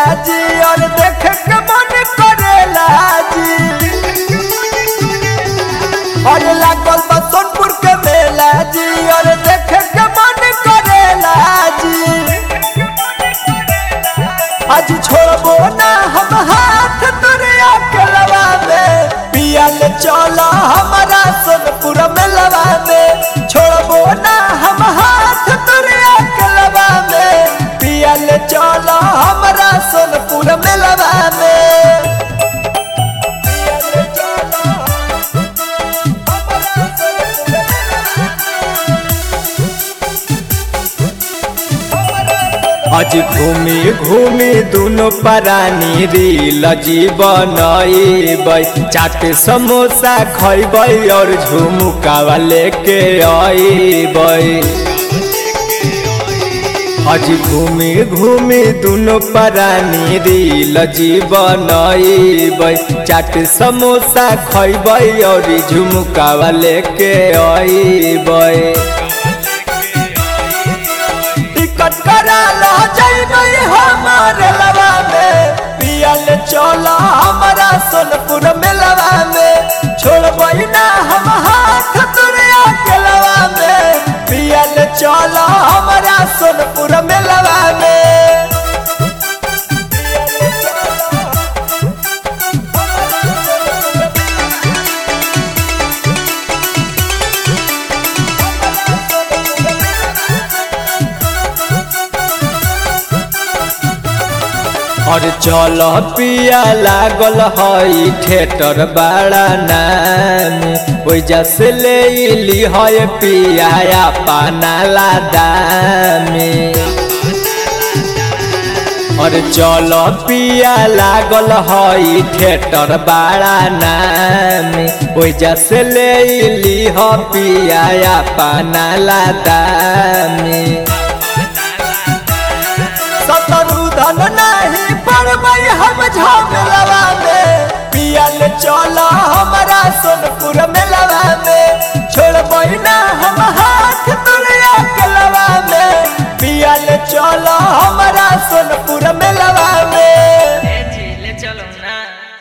जी और देख के मन करेला जी। और लागल बा सोनपुर के मेला जी और देख के मन करेला जी। आज छोड़बो ना हम हाथ तुरिया के लवा में, पिया ले चलो हमारा सोनपुर मेलवा में। छोड़बो ना हम हाथ तुरिया के लवा में, पिया ले चलो हमारा सोनपुर मेलवा में। आज घूमी घूमी दोनों परानी रील जीवन चाट समोसा खैबै और झुमुकावा लेके आइबै। आज घूमी घूमी दोनों परानी रील जीवन चाट समोसा खैबै और झुमुकावा लेके आइबै। टिकट करा लो जइबै हमारे लवा में, पिया ले चलो हमारा सोनपुर मेलवा में। छोड़बै ना हम हाथ तुरिया के लवा में, पिया ले चलो हमारा सोनपुर मेलवा में। और चलो पिया लागल हई थिएटर बड़ा नाम, ओइजा से ले ली है पिया पाना लादामी। और चलो पिया लागल हई थिएटर बड़ा नाम, ओइजा से ले ली है पिया पाना लादामी। सतरुधन नहीं पड़बै हम झमेलवा में, पिया ले चलो हमारा सोनपुर मेलवा में। छोड़बै ना हम हाथ तुरिया के लवा में, पिया ले चलो हमारा सोनपुर मेलवा में। ले चलो ना।